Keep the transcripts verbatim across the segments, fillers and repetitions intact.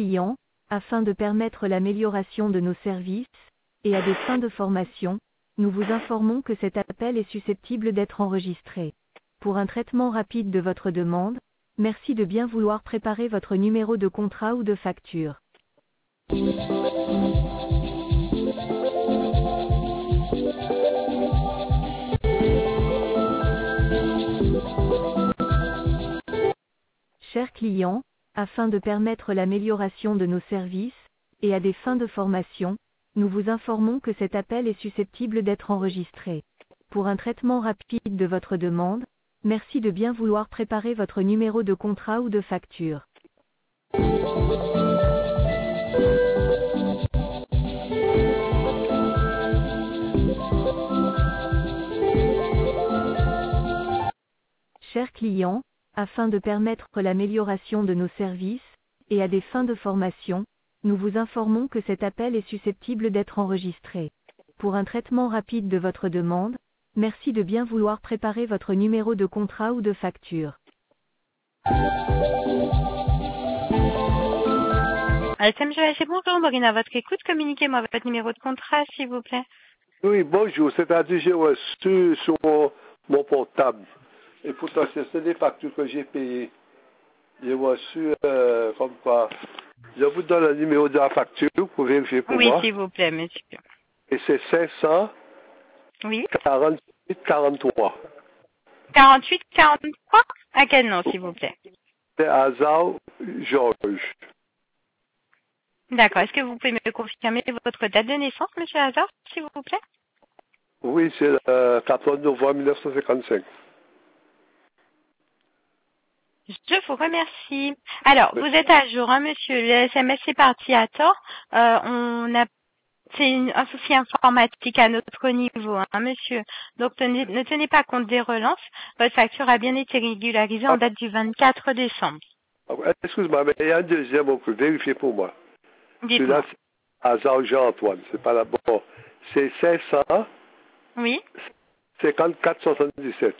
client, afin de permettre l'amélioration de nos services, et à des fins de formation, nous vous informons que cet appel est susceptible d'être enregistré. Pour un traitement rapide de votre demande, merci de bien vouloir préparer votre numéro de contrat ou de facture. Chers clients, afin de permettre l'amélioration de nos services, et à des fins de formation, nous vous informons que cet appel est susceptible d'être enregistré. Pour un traitement rapide de votre demande, merci de bien vouloir préparer votre numéro de contrat ou de facture. Chers clients, afin de permettre l'amélioration de nos services, et à des fins de formation, nous vous informons que cet appel est susceptible d'être enregistré. Pour un traitement rapide de votre demande, merci de bien vouloir préparer votre numéro de contrat ou de facture. S M G H, bonjour, Maureen, à votre écoute, communiquez-moi votre numéro de contrat, s'il vous plaît. Oui, bonjour, c'est-à-dire j'ai reçu sur mon, mon portable. Et pourtant, c'est des factures que j'ai payées. J'ai reçu, euh, comme quoi, je vous donne le numéro de la facture pour vérifier pour Oui, moi. s'il vous plaît, monsieur. Et c'est cinq cent Oui. quarante-huit quarante-trois. quarante-huit quarante-trois. À quel nom, s'il vous plaît? C'est Hazard Georges. D'accord. Est-ce que vous pouvez me confirmer votre date de naissance, monsieur Hazard, s'il vous plaît? Oui, c'est le euh, quatorze novembre mille neuf cent cinquante-cinq. Je vous remercie. Alors, vous êtes à jour, hein, monsieur. Le S M S est parti à tort. Euh, on a, c'est une- un souci informatique à notre niveau, hein, monsieur. Donc, tenez- ne tenez pas compte des relances. Votre facture a bien été régularisée en date du vingt-quatre décembre. Ah, excuse-moi, mais il y a un deuxième, on peut vérifier pour moi. Celui-là, Dites-moi. c'est Hazard Jean-Antoine. C'est pas là. Bon, c'est cinq cent Oui. cinquante-quatre soixante-dix-sept.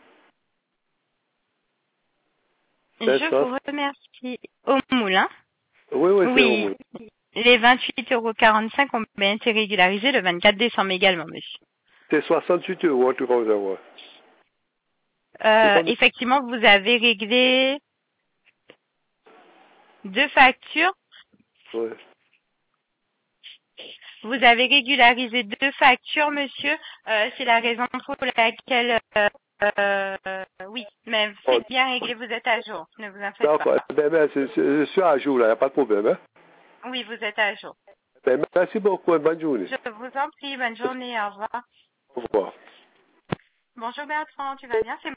Je vous remercie. Au moulin. Oui, oui, c'est au Oui. moins. Les vingt-huit euros quarante-cinq ont bien été régularisés le vingt-quatre décembre également, monsieur. C'est soixante-huit euros, tout comme ça, ouais. Euh, effectivement, vous avez réglé deux factures. Ouais. Vous avez régularisé deux factures, monsieur. Euh, c'est la raison pour laquelle... Euh, euh, oui, mais c'est bien réglé, vous êtes à jour. Ne vous en faites pas. D'accord. Ben, ben, c'est- c'est- je suis à jour, là, il n'y a pas de problème. Hein? Oui, vous êtes à jour. Ben, merci beaucoup, bonne journée. Je vous en prie, bonne journée, au revoir. Au revoir. Bonjour Bertrand, tu vas bien? C'est